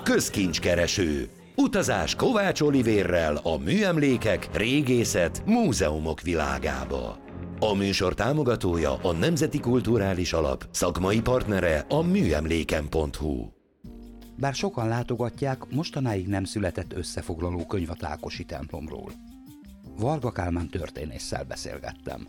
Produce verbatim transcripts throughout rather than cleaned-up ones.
Közkincskereső. Utazás Kovács Olivérrel a műemlékek, régészet, múzeumok világába. A műsor támogatója a Nemzeti Kulturális Alap, szakmai partnere a műemléken pont hu. Bár sokan látogatják, mostanáig nem született összefoglaló könyv a Tákosi templomról. Varga Kálmán történésszel beszélgettem.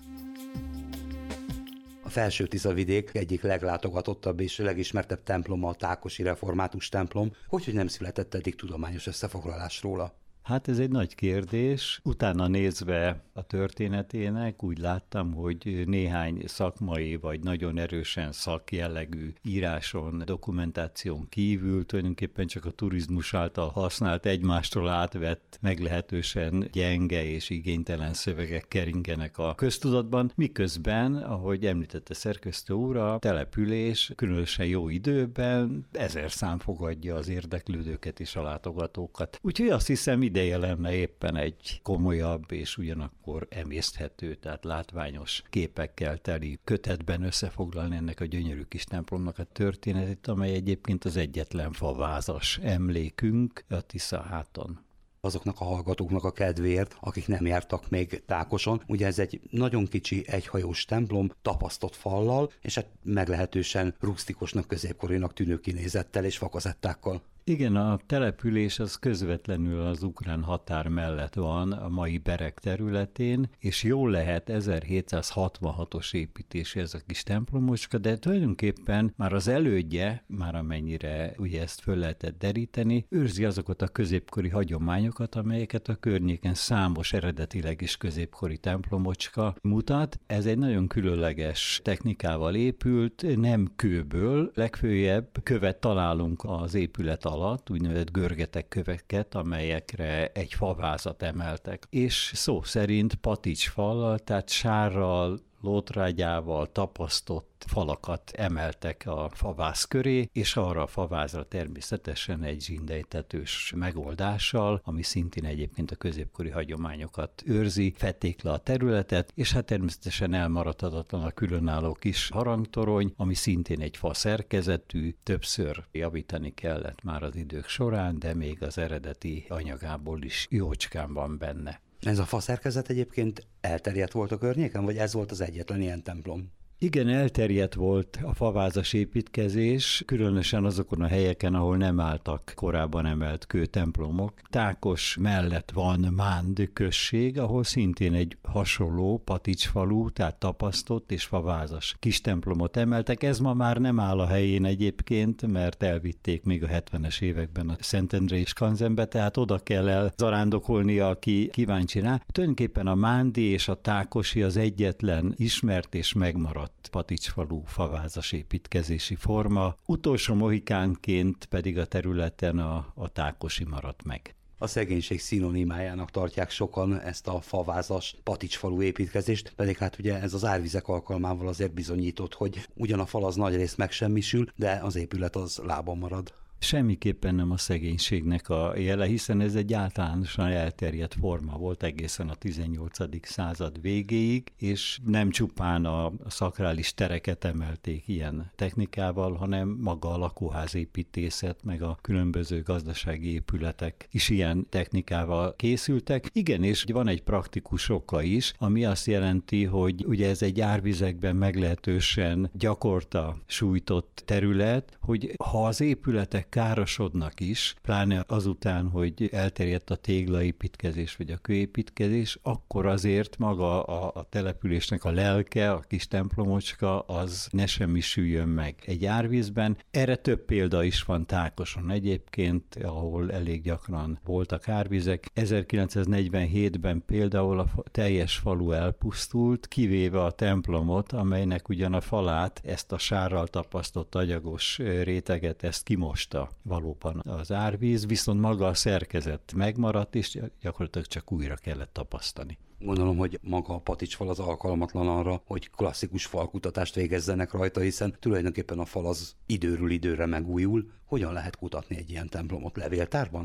A Felső-Tiszavidék egyik leglátogatottabb és legismertebb temploma a Tákosi református templom. Hogy, hogy nem született eddig tudományos összefoglalás róla? Hát ez egy nagy kérdés. Utána nézve a történetének úgy láttam, hogy néhány szakmai vagy nagyon erősen szakjellegű íráson, dokumentáción kívül tulajdonképpen csak a turizmus által használt, egymástól átvett, meglehetősen gyenge és igénytelen szövegek keringenek a köztudatban, miközben, ahogy említette szerkesztő úr, a település különösen jó időben ezer szám fogadja az érdeklődőket és a látogatókat. Úgyhogy azt hiszem, ideje lenne éppen egy komolyabb és ugyanakkor emészthető, tehát látványos képekkel teli kötetben összefoglalni ennek a gyönyörű kis templomnak a történetét, amely egyébként az egyetlen favázas emlékünk a Tiszaháton. Azoknak a hallgatóknak a kedvéért, akik nem jártak még Tákoson. Ugye ez egy nagyon kicsi egyhajós templom, tapasztott fallal, és hát meglehetősen rusztikusnak, középkorinak tűnő kinézettel és fakazettákkal. Igen, a település az közvetlenül az ukrán határ mellett van, a mai Bereg területén, és jól lehet ezerhétszázhatvanhatos építésű ez a kis templomocska, de tulajdonképpen már az elődje, már amennyire ugye ezt föl lehetett deríteni, őrzi azokat a középkori hagyományokat, amelyeket a környéken számos eredetileg is középkori templomocska mutat. Ez egy nagyon különleges technikával épült, nem kőből, legfőjebb követ találunk az épület alatt, alatt, úgynevezett görgetek köveket, amelyekre egy favázat emeltek. És szó szerint paticsfallal, tehát sárral, lótrágyával tapasztott falakat emeltek a faváz köré, és arra a favázra természetesen egy zsindejtetős megoldással, ami szintén egyébként a középkori hagyományokat őrzi, fették le a területet, és hát természetesen elmaradhatatlan a különálló kis harangtorony, ami szintén egy fa szerkezetű, többször javítani kellett már az idők során, de még az eredeti anyagából is jócskán van benne. Ez a faszerkezet egyébként elterjedt volt a környéken, vagy ez volt az egyetlen ilyen templom? Igen, elterjedt volt a favázas építkezés, különösen azokon a helyeken, ahol nem álltak korábban emelt kőtemplomok. Tákos mellett van Mánd község, ahol szintén egy hasonló paticsfalú, tehát tapasztott és favázas kis templomot emeltek. Ez ma már nem áll a helyén egyébként, mert elvitték még a hetvenes években a Szentendrei skanzenbe, tehát oda kell el zarándokolni, aki kíváncsi rá. Tulajdonképpen a mándi és a tákosi az egyetlen ismert és megmaradt paticsfalú favázas építkezési forma, utolsó mohikánként pedig a területen a, a tákosi maradt meg. A szegénység szinonimájának tartják sokan ezt a favázas paticsfalú építkezést, pedig hát ugye ez az árvizek alkalmával azért bizonyított, hogy ugyan a fal az nagyrészt megsemmisül, de az épület az lábon marad. Semmiképpen nem a szegénységnek a jele, hiszen ez egy általánosan elterjedt forma volt egészen a tizennyolcadik század végéig, és nem csupán a szakrális tereket emelték ilyen technikával, hanem maga a lakóházépítészet, meg a különböző gazdasági épületek is ilyen technikával készültek. Igen, és van egy praktikus oka is, ami azt jelenti, hogy ugye ez egy árvizekben meglehetősen gyakorta sújtott terület, hogy ha az épületek károsodnak is, pláne azután, hogy elterjedt a téglaépítkezés vagy a kőépítkezés, akkor azért maga a, a településnek a lelke, a kis templomocska, az ne semmisüljön meg egy árvízben. Erre több példa is van Tákoson egyébként, ahol elég gyakran voltak árvizek. ezerkilencszáznegyvenhétben például a teljes falu elpusztult, kivéve a templomot, amelynek ugyan a falát, ezt a sárral tapasztott agyagos réteget, ezt kimosta valóban az árvíz, viszont maga a szerkezet megmaradt, és gyakorlatilag csak újra kellett tapasztani. Gondolom, hogy maga a paticsfal az alkalmatlan arra, hogy klasszikus falkutatást végezzenek rajta, hiszen tulajdonképpen a fal az időről időre megújul. Hogyan lehet kutatni egy ilyen templomot? Levéltárban?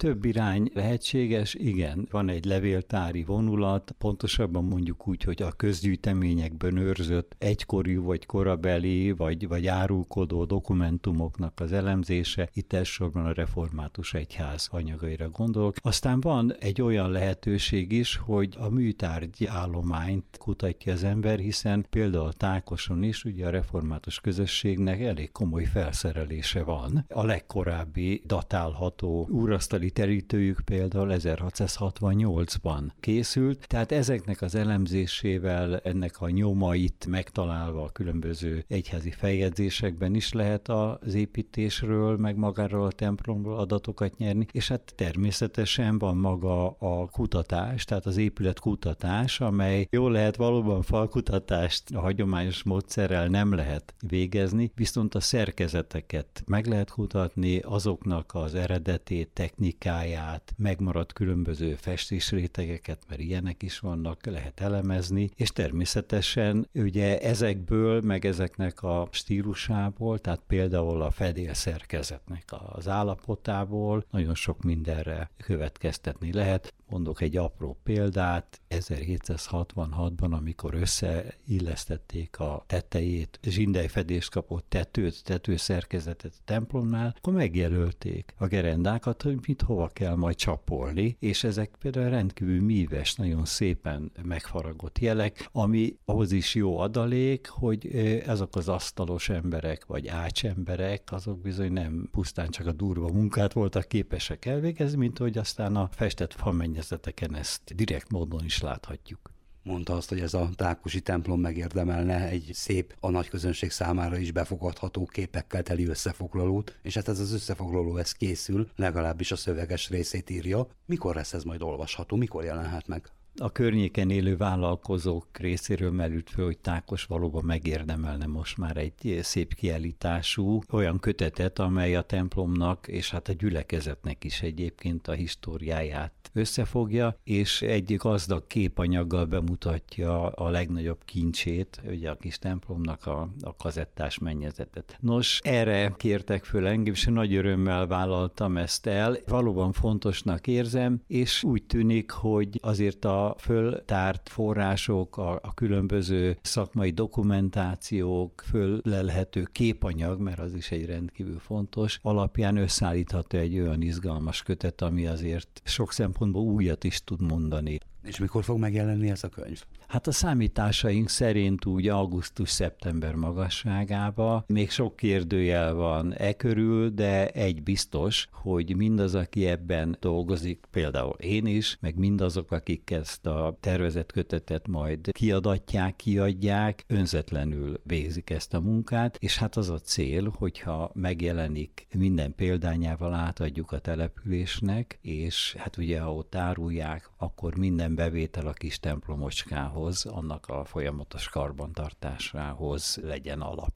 több irány lehetséges, igen. Van egy levéltári vonulat, pontosabban mondjuk úgy, hogy a közgyűjteményekben őrzött egykorú vagy korabeli, vagy, vagy árulkodó dokumentumoknak az elemzése. Itt elsősorban a református egyház anyagaira gondolok. Aztán van egy olyan lehetőség is, hogy a műtárgy állományt kutatja az ember, hiszen például Tákoson is ugye a református közösségnek elég komoly felszerelése van. A legkorábbi datálható úrasztali terítőjük például ezerhatszázhatvannyolcban készült, tehát ezeknek az elemzésével, ennek a nyomait megtalálva a különböző egyházi feljegyzésekben is lehet az építésről, meg magáról a templomról adatokat nyerni, és hát természetesen van maga a kutatás, tehát az épület kutatás, amely jól lehet valóban falkutatást a hagyományos módszerrel nem lehet végezni, viszont a szerkezeteket meg lehet kutatni, azoknak az eredetét, technikáját, megmaradt különböző festésrétegeket, mert ilyenek is vannak, lehet elemezni, és természetesen ugye ezekből, meg ezeknek a stílusából, tehát például a fedélszerkezetnek az állapotából nagyon sok mindenre következtetni lehet. Mondok egy apró példát, ezerhétszázhatvanhatban, amikor összeillesztették a tetejét, zsindelyfedést kapott tetőt, tetőszerkezetet a templomnál, akkor megjelölték a gerendákat, hogy mit hova kell majd csapolni, és ezek például rendkívül míves, nagyon szépen megfaragott jelek, ami ahhoz is jó adalék, hogy ezek az asztalos emberek, vagy ácsemberek, azok bizony nem pusztán csak a durva munkát voltak képesek elvégezni, mint hogy aztán a festett famennyezeteken ezt direkt módon is láthatjuk. Mondta azt, hogy ez a Trákosi templom megérdemelne egy szép, a nagy közönség számára is befogadható képekkel teli összefoglalót, és hát ez az összefoglaló, ez készül, legalábbis a szöveges részét írja. Mikor lesz ez majd olvasható, mikor jelenhet meg? A környéken élő vállalkozók részéről merült föl, hogy Tákos valóban megérdemelne most már egy szép kiállítású olyan kötetet, amely a templomnak és hát a gyülekezetnek is egyébként a históriáját összefogja, és egy gazdag képanyaggal bemutatja a legnagyobb kincsét, ugye a kis templomnak a, a kazettás mennyezetet. Nos, erre kértek föl engem, és nagy örömmel vállaltam ezt el. Valóban fontosnak érzem, és úgy tűnik, hogy azért a föltárt források, a, a különböző szakmai dokumentációk, föllelhető képanyag, mert az is egy rendkívül fontos, alapján összeállítható egy olyan izgalmas kötet, ami azért sok szempontból újat is tud mondani. És mikor fog megjelenni ez a könyv? Hát a számításaink szerint úgy augusztus-szeptember magasságába. Még sok kérdőjel van e körül, de egy biztos, hogy mindaz, aki ebben dolgozik, például én is, meg mindazok, akik ezt a tervezett kötetet majd kiadatják, kiadják, önzetlenül végzik ezt a munkát, és hát az a cél, hogyha megjelenik, minden példányával átadjuk a településnek, és hát ugye, ha ott árulják, akkor minden bevétel a kis templomocskához, annak a folyamatos karbantartásához legyen alap.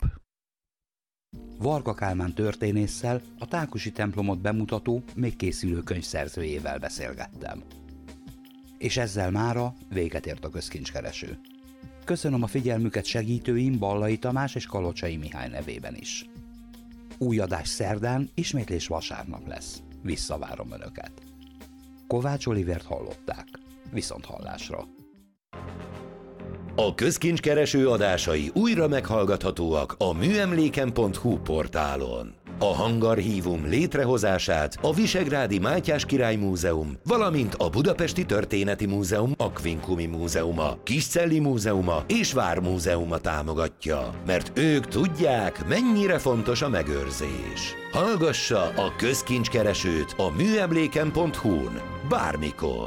Varga Kálmán történésszel, a Tákosi templomot bemutató, még készülő könyv szerzőjével beszélgettem. És ezzel mára véget ért a Közkincskereső. Köszönöm a figyelmüket segítőim Ballai Tamás és Kalocsai Mihály nevében is. Új adás szerdán, ismétlés vasárnap lesz. Visszavárom Önöket. Kovács Olivert hallották. Viszont hallásra. A Közkincskereső adásai újra meghallgathatóak a műemléken pont hu portálon. A hangarchívum létrehozását a Visegrádi Mátyás Király Múzeum, valamint a Budapesti Történeti Múzeum Aquincumi Múzeuma, Kiscelli Múzeuma és Vármúzeuma támogatja, mert ők tudják, mennyire fontos a megőrzés. Hallgassa a Közkincskeresőt a műemléken pont hu-n bármikor.